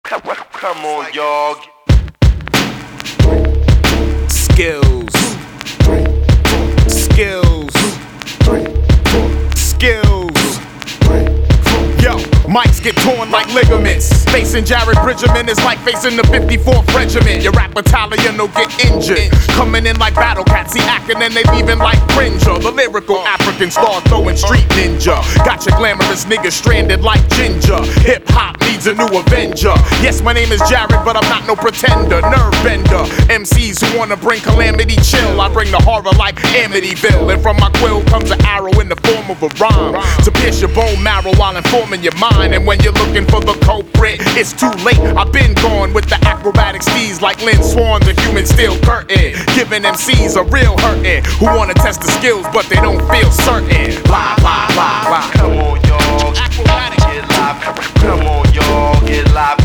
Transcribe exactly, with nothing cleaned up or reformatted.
Come, come on, y'all. Skills. Skills. Skills. Yo, mics get torn like ligaments. Facing Jared Bridgman is like facing the fifty-fourth Regiment. Your rap battalion will get injured. Coming in like battle cats, see acting and they leaving like Cringer. The lyrical African star throwing street ninja. Got your glamorous niggas stranded like ginger. Hip hop needs a new Avenger. Yes, my name is Jared, but I'm not no pretender. Nerve bender. M Cs who wanna bring calamity chill. I bring the horror like Amityville. And from my quill comes an arrow in the form of a rhyme to pierce your bone marrow while informing your mind. And when you're looking for the culprit, it's too late. I've been gone with the acrobatic steez like Lynn Swan, the human steel curtain. Giving M Cs a real hurtin', who wanna test the skills but they don't feel certain. Blah, blah, blah, blah. Come on, y'all. Get live. Come on, y'all. Get live.